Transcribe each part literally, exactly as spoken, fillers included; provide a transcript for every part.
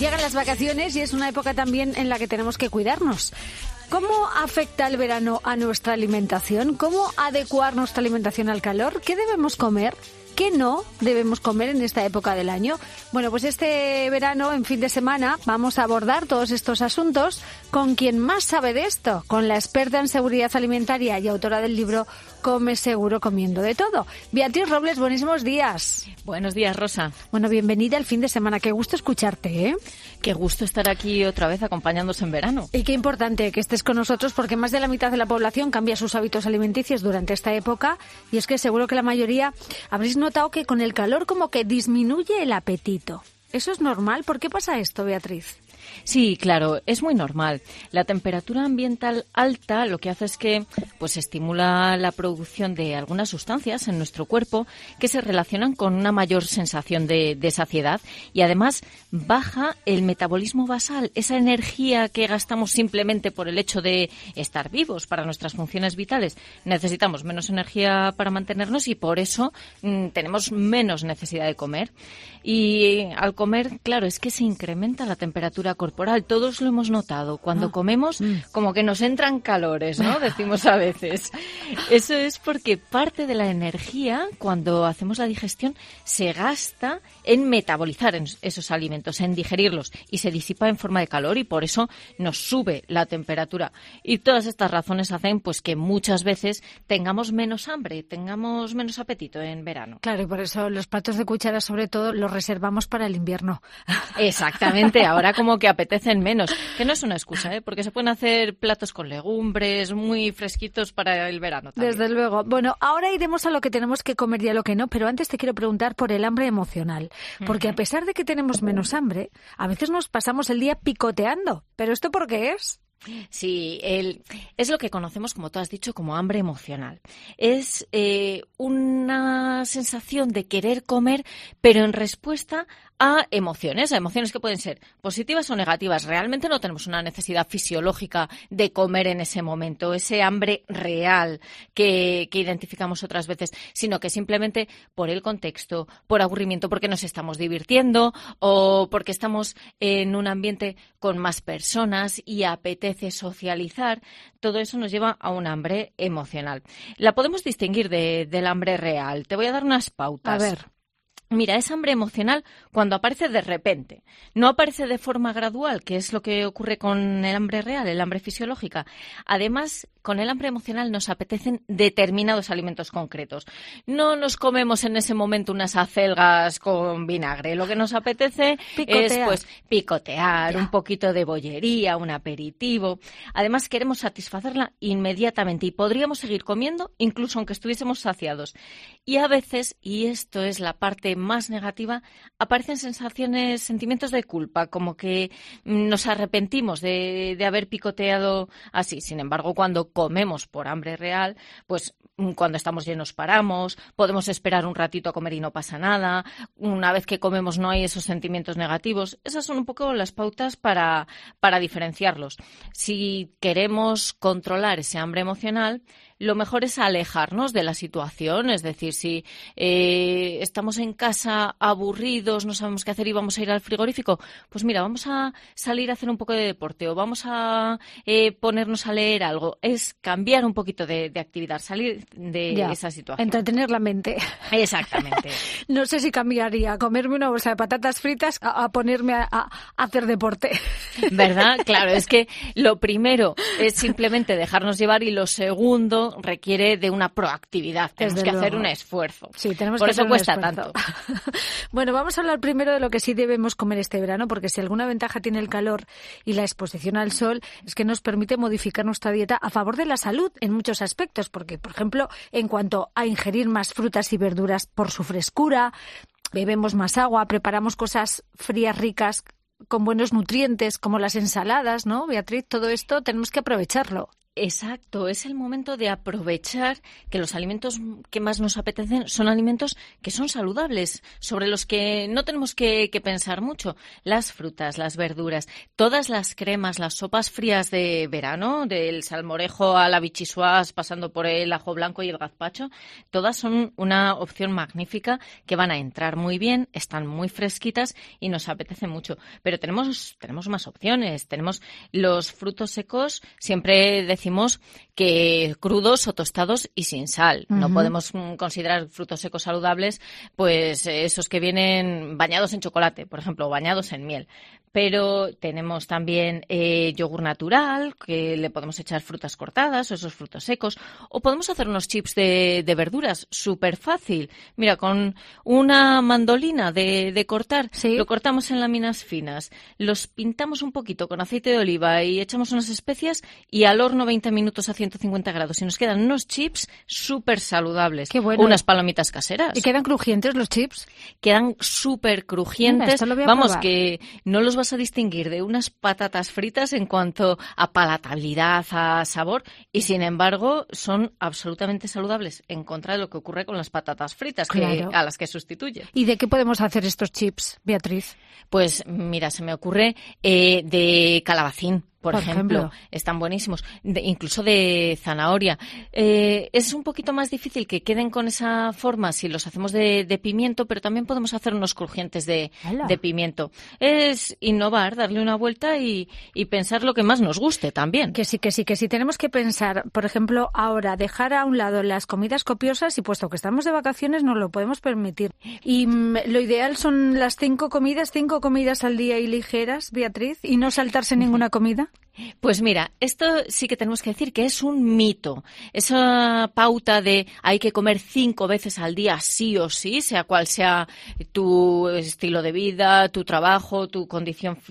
Llegan las vacaciones y es una época también en la que tenemos que cuidarnos. ¿Cómo afecta el verano a nuestra alimentación? ¿Cómo adecuar nuestra alimentación al calor? ¿Qué debemos comer? ¿Qué no debemos comer en esta época del año? Bueno, pues este verano, en fin de semana, vamos a abordar todos estos asuntos con quien más sabe de esto, con la experta en seguridad alimentaria y autora del libro Come Seguro Comiendo de Todo. Beatriz Robles, buenísimos días. Buenos días, Rosa. Bueno, bienvenida al fin de semana. Qué gusto escucharte, ¿eh? Qué gusto estar aquí otra vez acompañándoos en verano. Y qué importante que estés con nosotros porque más de la mitad de la población cambia sus hábitos alimenticios durante esta época y es que seguro que la mayoría habréis notado que con el calor como que disminuye el apetito. ¿Eso es normal? ¿Por qué pasa esto, Beatriz? Sí, claro, es muy normal. La temperatura ambiental alta lo que hace es que pues estimula la producción de algunas sustancias en nuestro cuerpo que se relacionan con una mayor sensación de, de saciedad y además baja el metabolismo basal, esa energía que gastamos simplemente por el hecho de estar vivos para nuestras funciones vitales. Necesitamos menos energía para mantenernos y por eso mmm, tenemos menos necesidad de comer. Y al comer, claro, es que se incrementa la temperatura corporal. Todos lo hemos notado. Cuando ah, comemos, mm. como que nos entran calores, ¿no? Decimos a veces. Eso es porque parte de la energía, cuando hacemos la digestión, se gasta en metabolizar esos alimentos, en digerirlos, y se disipa en forma de calor y por eso nos sube la temperatura. Y todas estas razones hacen pues que muchas veces tengamos menos hambre, tengamos menos apetito en verano. Claro, y por eso los platos de cuchara, sobre todo, los reservamos para el invierno. Exactamente, ahora como que apetecen menos, que no es una excusa, ¿eh? Porque se pueden hacer platos con legumbres muy fresquitos para el verano también. Desde luego. Bueno, ahora iremos a lo que tenemos que comer y a lo que no, pero antes te quiero preguntar por el hambre emocional, porque uh-huh. a pesar de que tenemos menos hambre, a veces nos pasamos el día picoteando. ¿Pero esto por qué es? Sí, el, es lo que conocemos, como tú has dicho, como hambre emocional. Es eh, una sensación de querer comer, pero en respuesta a emociones, a emociones que pueden ser positivas o negativas. Realmente no tenemos una necesidad fisiológica de comer en ese momento, ese hambre real que, que identificamos otras veces, sino que simplemente por el contexto, por aburrimiento, porque nos estamos divirtiendo o porque estamos en un ambiente con más personas y apetece socializar, todo eso nos lleva a un hambre emocional. La podemos distinguir de, del hambre real. Te voy a dar unas pautas. A ver. Mira, es hambre emocional cuando aparece de repente. No aparece de forma gradual, que es lo que ocurre con el hambre real, el hambre fisiológica. Además, con el hambre emocional nos apetecen determinados alimentos concretos. No nos comemos en ese momento unas acelgas con vinagre. Lo que nos apetece picotear. es pues picotear, ya. un poquito de bollería, un aperitivo. Además, queremos satisfacerla inmediatamente y podríamos seguir comiendo incluso aunque estuviésemos saciados. Y a veces, y esto es la parte más negativa, aparecen sensaciones, sentimientos de culpa, como que nos arrepentimos de, de haber picoteado así. Sin embargo, cuando comemos por hambre real, pues cuando estamos llenos paramos, podemos esperar un ratito a comer y no pasa nada. Una vez que comemos no hay esos sentimientos negativos. Esas son un poco las pautas para, para diferenciarlos. Si queremos controlar ese hambre emocional, lo mejor es alejarnos de la situación, es decir, si eh, estamos en casa aburridos, no sabemos qué hacer y vamos a ir al frigorífico, pues mira, vamos a salir a hacer un poco de deporte o vamos a eh, ponernos a leer algo. Es cambiar un poquito de, de actividad, salir de ya, esa situación. Entretener la mente. Exactamente. No sé si cambiaría comerme una bolsa de patatas fritas a, a ponerme a, a hacer deporte. ¿Verdad? Claro, es que lo primero es simplemente dejarnos llevar y lo segundo requiere de una proactividad. Tenemos Desde que luego. hacer un esfuerzo. Sí, tenemos Por que eso hacer cuesta un esfuerzo. tanto. Bueno, vamos a hablar primero de lo que sí debemos comer este verano, porque si alguna ventaja tiene el calor y la exposición al sol es que nos permite modificar nuestra dieta a favor de la salud en muchos aspectos, porque, por ejemplo, en cuanto a ingerir más frutas y verduras por su frescura, bebemos más agua, preparamos cosas frías ricas con buenos nutrientes, como las ensaladas, ¿no, Beatriz? Todo esto tenemos que aprovecharlo. Exacto, es el momento de aprovechar que los alimentos que más nos apetecen son alimentos que son saludables, sobre los que no tenemos que, que pensar mucho. Las frutas, las verduras, todas las cremas, las sopas frías de verano, del salmorejo a la vichyssoise, pasando por el ajo blanco y el gazpacho, todas son una opción magnífica que van a entrar muy bien, están muy fresquitas y nos apetece mucho. Pero tenemos, tenemos más opciones. Tenemos los frutos secos, siempre decimos que crudos o tostados y sin sal. Uh-huh. No podemos mm, considerar frutos secos saludables, pues esos que vienen bañados en chocolate, por ejemplo, o bañados en miel. Pero tenemos también eh, yogur natural, que le podemos echar frutas cortadas o esos frutos secos. O podemos hacer unos chips de, de verduras, súper fácil. Mira, con una mandolina de, de cortar, ¿sí? Lo cortamos en láminas finas, los pintamos un poquito con aceite de oliva y echamos unas especias y al horno veinte minutos a ciento cincuenta grados. Y nos quedan unos chips súper saludables. Qué bueno. Unas palomitas caseras. ¿Y quedan crujientes los chips? Quedan súper crujientes. Mira, esto lo voy a Vamos, probar. Que no los vas a distinguir de unas patatas fritas en cuanto a palatabilidad, a sabor, y sin embargo son absolutamente saludables, en contra de lo que ocurre con las patatas fritas, Claro. que, a las que sustituye. ¿Y de qué podemos hacer estos chips, Beatriz? Pues mira, se me ocurre eh, de calabacín. Por, Por ejemplo, ejemplo, están buenísimos, de, incluso de zanahoria. Eh, es un poquito más difícil que queden con esa forma si los hacemos de, de pimiento, pero también podemos hacer unos crujientes de, de pimiento. Es innovar, darle una vuelta y, y pensar lo que más nos guste también. Que sí, que sí, que sí. Tenemos que pensar, por ejemplo, ahora dejar a un lado las comidas copiosas y puesto que estamos de vacaciones nos lo podemos permitir. Y mm, lo ideal son las cinco comidas, cinco comidas al día y ligeras, Beatriz, y no saltarse ninguna comida. Pues mira, esto sí que tenemos que decir que es un mito. Esa pauta de hay que comer cinco veces al día sí o sí, sea cual sea tu estilo de vida, tu trabajo, tu condición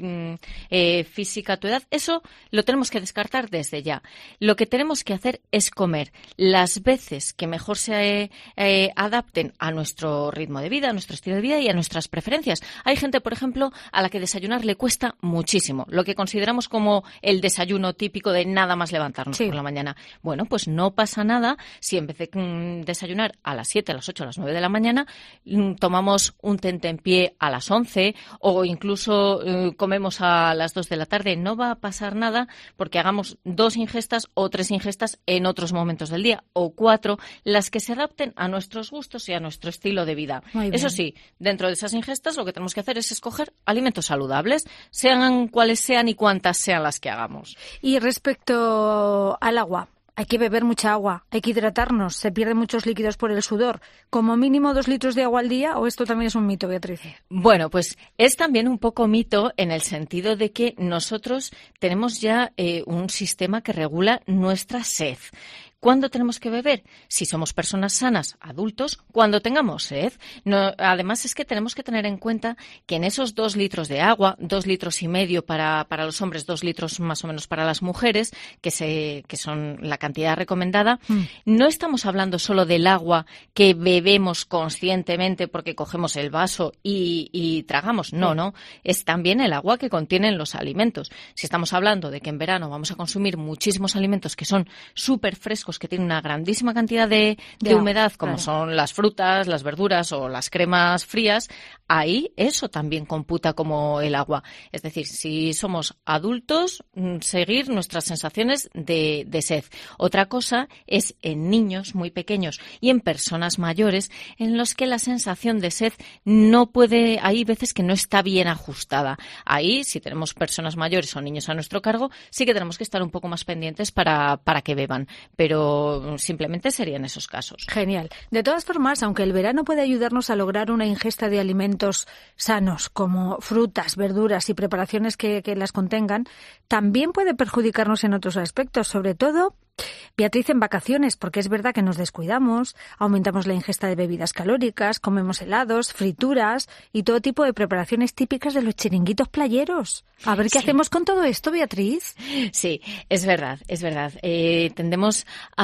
eh, física, tu edad, eso lo tenemos que descartar desde ya. Lo que tenemos que hacer es comer las veces que mejor se eh, adapten a nuestro ritmo de vida, a nuestro estilo de vida y a nuestras preferencias. Hay gente, por ejemplo, a la que desayunar le cuesta muchísimo, lo que consideramos como el desayuno típico de nada más levantarnos sí. por la mañana. Bueno, pues no pasa nada si en vez de mm, desayunar a las siete, a las ocho, a las nueve de la mañana, mm, tomamos un tentempié a las once o incluso eh, comemos a las dos de la tarde. No va a pasar nada porque hagamos dos ingestas o tres ingestas en otros momentos del día o cuatro, las que se adapten a nuestros gustos y a nuestro estilo de vida. Eso sí, dentro de esas ingestas lo que tenemos que hacer es escoger alimentos saludables, sean cuales sean y cuantas sean las que hagamos. Y respecto al agua, hay que beber mucha agua, hay que hidratarnos, se pierden muchos líquidos por el sudor. ¿Como mínimo dos litros de agua al día o esto también es un mito, Beatriz? Bueno, pues es también un poco mito en el sentido de que nosotros tenemos ya eh, un sistema que regula nuestra sed. ¿Cuándo tenemos que beber? Si somos personas sanas, adultos, cuando tengamos sed. No, además es que tenemos que tener en cuenta que en esos dos litros de agua, dos litros y medio para, para los hombres, dos litros más o menos para las mujeres, que, se, que son la cantidad recomendada, mm. no estamos hablando solo del agua que bebemos conscientemente porque cogemos el vaso y, y tragamos. No, sí. no. Es también el agua que contienen los alimentos. Si estamos hablando de que en verano vamos a consumir muchísimos alimentos que son súper frescos, que tienen una grandísima cantidad de, de humedad, como claro. son las frutas, las verduras o las cremas frías, ahí eso también computa como el agua. Es decir, si somos adultos, seguir nuestras sensaciones de, de sed. Otra cosa es en niños muy pequeños y en personas mayores en los que la sensación de sed no puede, hay veces que no está bien ajustada. Ahí, si tenemos personas mayores o niños a nuestro cargo, sí que tenemos que estar un poco más pendientes para, para que beban. Pero simplemente serían esos casos. Genial. De todas formas, aunque el verano puede ayudarnos a lograr una ingesta de alimentos sanos, como frutas, verduras y preparaciones que, que las contengan, también puede perjudicarnos en otros aspectos, sobre todo, Beatriz, en vacaciones, porque es verdad que nos descuidamos, aumentamos la ingesta de bebidas calóricas, comemos helados, frituras y todo tipo de preparaciones típicas de los chiringuitos playeros. A ver qué sí. hacemos con todo esto, Beatriz. Sí, es verdad, es verdad. Eh, tendemos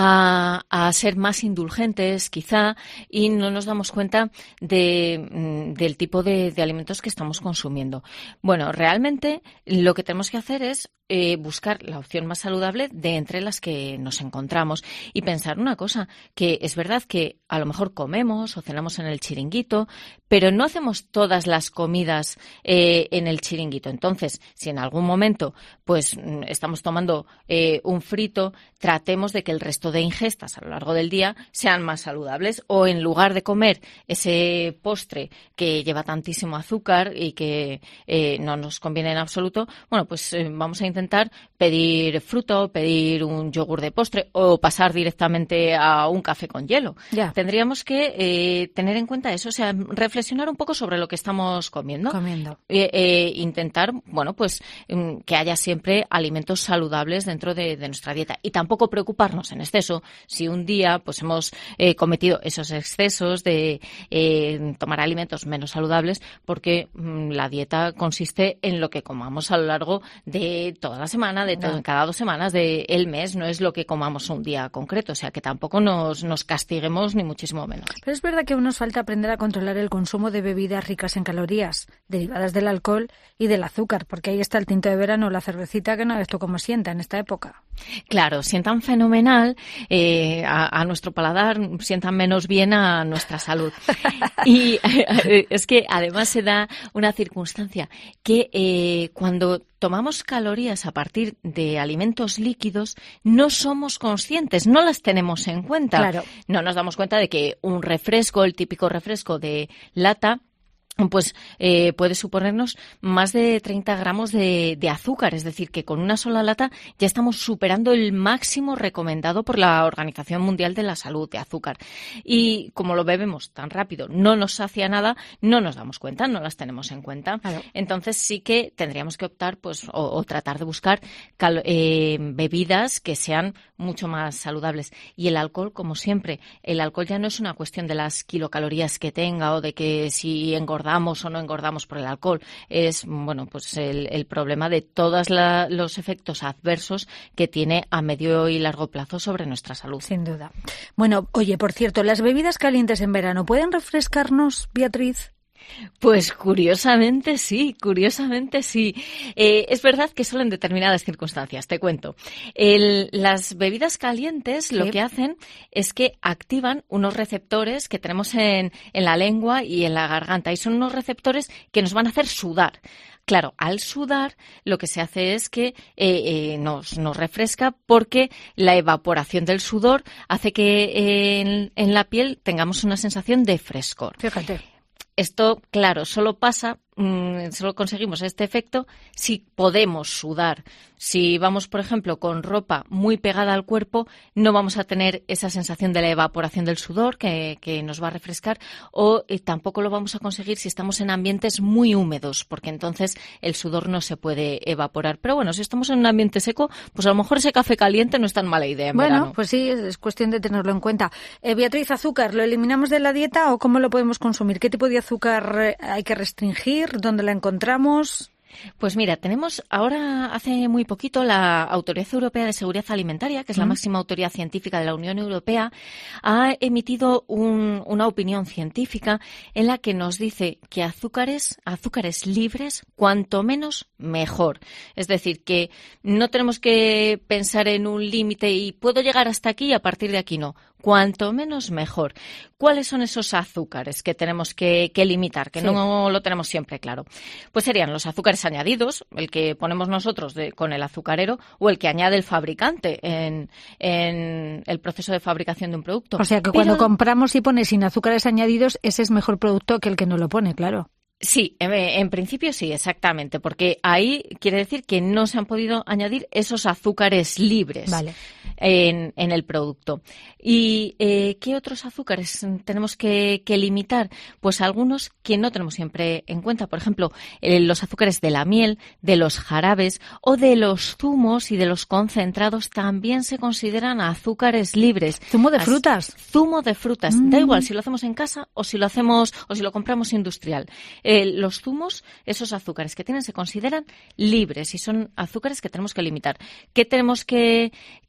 a, a ser más indulgentes, quizá, y no nos damos cuenta de, del tipo de, de alimentos que estamos consumiendo. Bueno, realmente lo que tenemos que hacer es eh, buscar la opción más saludable de entre las que nos encontramos y pensar una cosa, que es verdad que a lo mejor comemos o cenamos en el chiringuito, pero no hacemos todas las comidas eh, en el chiringuito. Entonces, si en algún momento pues estamos tomando eh, un frito, tratemos de que el resto de ingestas a lo largo del día sean más saludables, o en lugar de comer ese postre que lleva tantísimo azúcar y que eh, no nos conviene en absoluto, bueno, pues eh, vamos a intentar pedir fruta o pedir un yogur de postre o pasar directamente a un café con hielo. Ya. Tendríamos que eh, tener en cuenta eso, o sea, reflexionar un poco sobre lo que estamos comiendo. Comiendo. Eh, eh, intentar, bueno, pues que haya siempre alimentos saludables dentro de, de nuestra dieta y tampoco preocuparnos en exceso si un día pues hemos eh, cometido esos excesos de eh, tomar alimentos menos saludables, porque mmm, la dieta consiste en lo que comamos a lo largo de toda la semana, de todo, cada dos semanas, del mes, no es lo que comamos un día concreto, o sea que tampoco nos, nos castiguemos ni muchísimo menos. Pero es verdad que aún nos falta aprender a controlar el consumo de bebidas ricas en calorías, derivadas del alcohol y del azúcar, porque ahí está el tinto de verano o la cervecita, que no ves tú cómo sienta en esta época. Claro, sientan fenomenal eh, a, a nuestro paladar, sientan menos bien a nuestra salud. Y eh, es que además se da una circunstancia que eh, cuando tomamos calorías a partir de alimentos líquidos, no somos conscientes, no las tenemos en cuenta. Claro. No nos damos cuenta de que un refresco, el típico refresco de lata, pues eh, puede suponernos más de treinta gramos de, de azúcar, es decir, que con una sola lata ya estamos superando el máximo recomendado por la Organización Mundial de la Salud de azúcar. Y como lo bebemos tan rápido, no nos sacia nada, no nos damos cuenta, no las tenemos en cuenta. Claro. Entonces sí que tendríamos que optar pues o, o tratar de buscar cal, eh, bebidas que sean mucho más saludables. Y el alcohol, como siempre, el alcohol ya no es una cuestión de las kilocalorías que tenga o de que si engordamos o no engordamos por el alcohol, es bueno pues el, el problema de todos los efectos adversos que tiene a medio y largo plazo sobre nuestra salud. Sin duda. Bueno, oye, por cierto, ¿las bebidas calientes en verano pueden refrescarnos, Beatriz? Pues curiosamente sí, curiosamente sí. Eh, es verdad que solo en determinadas circunstancias, te cuento. El, las bebidas calientes sí. Lo que hacen es que activan unos receptores que tenemos en, en la lengua y en la garganta, y son unos receptores que nos van a hacer sudar. Claro, al sudar lo que se hace es que eh, eh, nos, nos refresca, porque la evaporación del sudor hace que eh, en, en la piel tengamos una sensación de frescor. Fíjate. Esto, claro, solo pasa, mmm, solo conseguimos este efecto si podemos sudar. Si vamos, por ejemplo, con ropa muy pegada al cuerpo, no vamos a tener esa sensación de la evaporación del sudor que, que nos va a refrescar, o eh, tampoco lo vamos a conseguir si estamos en ambientes muy húmedos, porque entonces el sudor no se puede evaporar. Pero bueno, si estamos en un ambiente seco, pues a lo mejor ese café caliente no es tan mala idea en bueno, verano. Pues sí, es cuestión de tenerlo en cuenta. Eh, Beatriz, ¿azúcar lo eliminamos de la dieta o cómo lo podemos consumir? ¿Qué tipo de azúcar hay que restringir? ¿Dónde la encontramos? Pues mira, tenemos ahora, hace muy poquito, la Autoridad Europea de Seguridad Alimentaria, que es la mm. máxima autoridad científica de la Unión Europea, ha emitido un, una opinión científica en la que nos dice que azúcares, azúcares libres, cuanto menos, mejor. Es decir, que no tenemos que pensar en un límite y puedo llegar hasta aquí y a partir de aquí no. Cuanto menos, mejor. ¿Cuáles son esos azúcares que tenemos que, que limitar, que sí. no lo tenemos siempre claro? Pues serían los azúcares añadidos, el que ponemos nosotros de, con el azucarero, o el que añade el fabricante en, en el proceso de fabricación de un producto. O sea que Pero... cuando compramos y pone sin azúcares añadidos, ese es mejor producto que el que no lo pone, claro. Sí, en, en principio sí, exactamente, porque ahí quiere decir que no se han podido añadir esos azúcares libres. Vale. En, en el producto. ¿Y eh, qué otros azúcares tenemos que, que limitar? Pues algunos que no tenemos siempre en cuenta. Por ejemplo, eh, los azúcares de la miel, de los jarabes o de los zumos y de los concentrados también se consideran azúcares libres. ¿Zumo de frutas? As, zumo de frutas. Mm. Da igual si lo hacemos en casa o si lo hacemos o si lo compramos industrial. Eh, los zumos, esos azúcares que tienen, se consideran libres y son azúcares que tenemos que limitar. ¿Qué tenemos que, que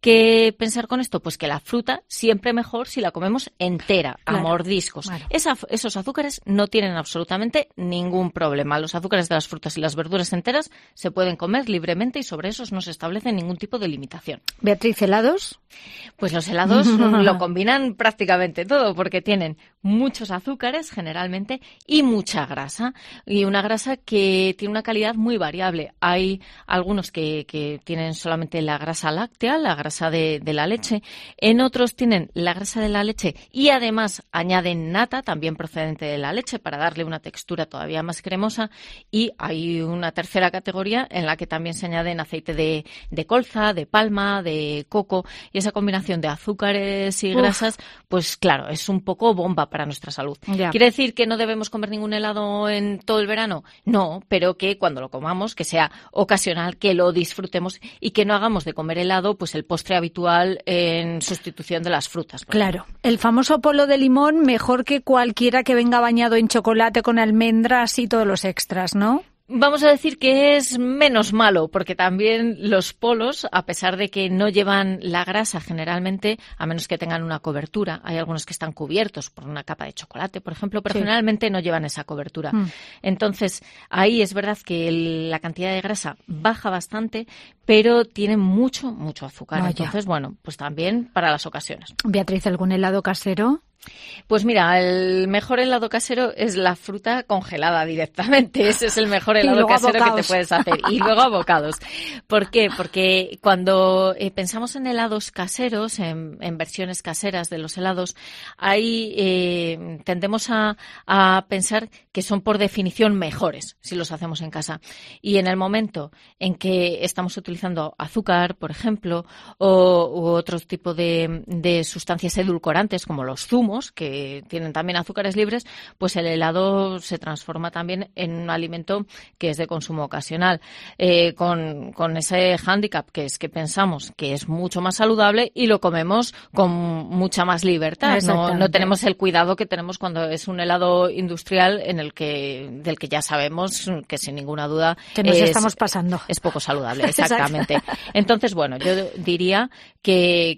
que pensar con esto? Pues que la fruta siempre mejor si la comemos entera, claro, a mordiscos. Claro. Esa, esos azúcares no tienen absolutamente ningún problema. Los azúcares de las frutas y las verduras enteras se pueden comer libremente y sobre esos no se establece ningún tipo de limitación. Beatriz, ¿helados? Pues los helados lo combinan prácticamente todo porque tienen muchos azúcares generalmente y mucha grasa. Y una grasa que tiene una calidad muy variable. Hay algunos que, que tienen solamente la grasa láctea, la grasa de, de la leche. En otros tienen la grasa de la leche y además añaden nata, también procedente de la leche, para darle una textura todavía más cremosa. Y hay una tercera categoría en la que también se añaden aceite de, de colza, de palma, de coco. Y esa combinación de azúcares y grasas, Uf. pues claro, es un poco bomba para nuestra salud. Ya. ¿Quiere decir que no debemos comer ningún helado en todo el verano? No, pero que cuando lo comamos, que sea ocasional, que lo disfrutemos y que no hagamos de comer helado pues el postre habitual en sustitución de las frutas. Claro, ejemplo. El famoso polo de limón mejor que cualquiera que venga bañado en chocolate con almendras y todos los extras, ¿no? Vamos a decir que es menos malo, porque también los polos, a pesar de que no llevan la grasa generalmente, a menos que tengan una cobertura, hay algunos que están cubiertos por una capa de chocolate, por ejemplo, pero sí. generalmente no llevan esa cobertura. Mm. Entonces, ahí es verdad que el, la cantidad de grasa baja bastante, pero tienen mucho, mucho azúcar. Vaya. Entonces, bueno, pues también para las ocasiones. Beatriz, ¿algún helado casero? Pues mira, el mejor helado casero es la fruta congelada directamente. Ese es el mejor helado casero que te puedes hacer. Y luego abocados. ¿Por qué? Porque cuando eh, pensamos en helados caseros, en, en versiones caseras de los helados, ahí eh, tendemos a, a pensar que son por definición mejores si los hacemos en casa. Y en el momento en que estamos utilizando azúcar, por ejemplo, o u otro tipo de, de sustancias edulcorantes como los zumos, que tienen también azúcares libres, pues el helado se transforma también en un alimento que es de consumo ocasional, eh, con, con ese hándicap que es que pensamos que es mucho más saludable y lo comemos con mucha más libertad. No, no tenemos el cuidado que tenemos cuando es un helado industrial en el que del que ya sabemos que sin ninguna duda que nos es, estamos pasando. Es poco saludable, exactamente. Entonces, bueno, yo diría que,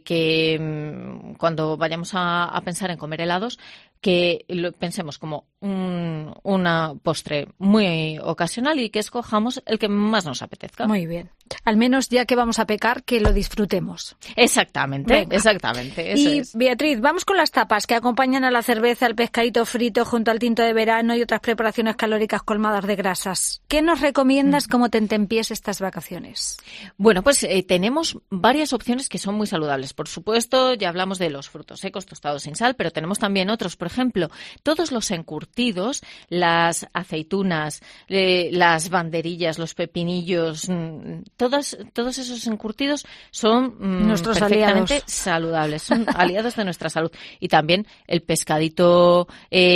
que cuando vayamos a, a pensar en comer helados, que lo pensemos como un una postre muy ocasional y que escojamos el que más nos apetezca. Muy bien. Al menos ya que vamos a pecar, que lo disfrutemos. Exactamente, Venga. exactamente. Eso y es. Beatriz, vamos con las tapas que acompañan a la cerveza, al pescadito frito junto al tinto de verano y otras preparaciones calóricas colmadas de grasas. ¿Qué nos recomiendas mm. como tentempiés estas vacaciones? Bueno, pues eh, tenemos varias opciones que son muy saludables. Por supuesto, ya hablamos de los frutos secos tostados sin sal, pero tenemos también otros. Por ejemplo, todos los encurtidos, las aceitunas, eh, las banderillas, los pepinillos, mmm, todas, todos esos encurtidos son mmm, nuestros perfectamente aliados. saludables, son aliados de nuestra salud. Y también el pescadito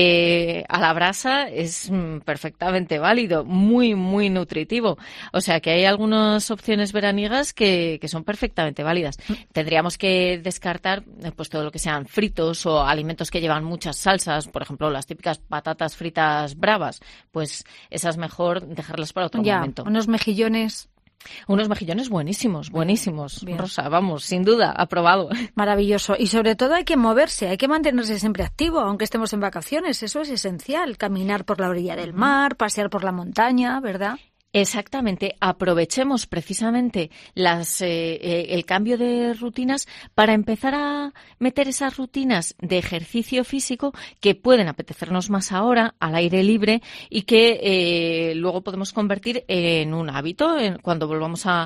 eh, a la brasa es mmm, perfectamente válido, muy, muy nutritivo. O sea que hay algunas opciones veraniegas que, que son perfectamente válidas. Tendríamos que descartar pues todo lo que sean fritos o alimentos que llevan muchas salsas, por ejemplo, las típicas patatas fritas bravas, pues esas mejor dejarlas para otro ya, momento. Unos mejillones. Unos mejillones buenísimos, buenísimos. Bien. Rosa, vamos, sin duda, aprobado. Maravilloso. Y sobre todo hay que moverse, hay que mantenerse siempre activo, aunque estemos en vacaciones. Eso es esencial. Caminar por la orilla del mar, pasear por la montaña, ¿verdad? Exactamente, aprovechemos precisamente las, eh, eh, el cambio de rutinas para empezar a meter esas rutinas de ejercicio físico que pueden apetecernos más ahora al aire libre y que eh, luego podemos convertir en un hábito en, cuando volvamos a,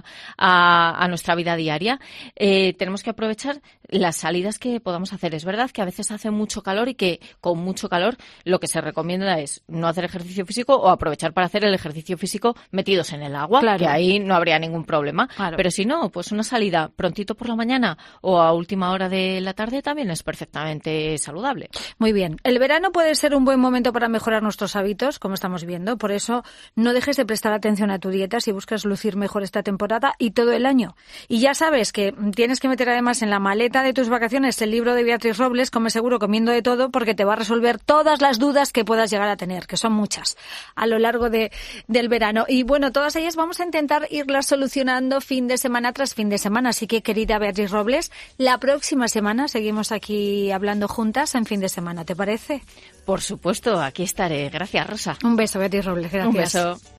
a, a nuestra vida diaria. Eh, tenemos que aprovechar las salidas que podamos hacer. Es verdad que a veces hace mucho calor y que con mucho calor lo que se recomienda es no hacer ejercicio físico o aprovechar para hacer el ejercicio físico metidos en el agua, claro. que ahí no habría ningún problema. Claro. Pero si no, pues una salida prontito por la mañana o a última hora de la tarde también es perfectamente saludable. Muy bien. El verano puede ser un buen momento para mejorar nuestros hábitos, como estamos viendo. Por eso, no dejes de prestar atención a tu dieta si buscas lucir mejor esta temporada y todo el año. Y ya sabes que tienes que meter además en la maleta meta de tus vacaciones el libro de Beatriz Robles, Come Seguro Comiendo de Todo, porque te va a resolver todas las dudas que puedas llegar a tener, que son muchas, a lo largo de, del verano. Y bueno, todas ellas vamos a intentar irlas solucionando fin de semana tras fin de semana. Así que, querida Beatriz Robles, la próxima semana seguimos aquí hablando juntas en fin de semana, ¿te parece? Por supuesto, aquí estaré. Gracias, Rosa. Un beso, Beatriz Robles, gracias. Un beso.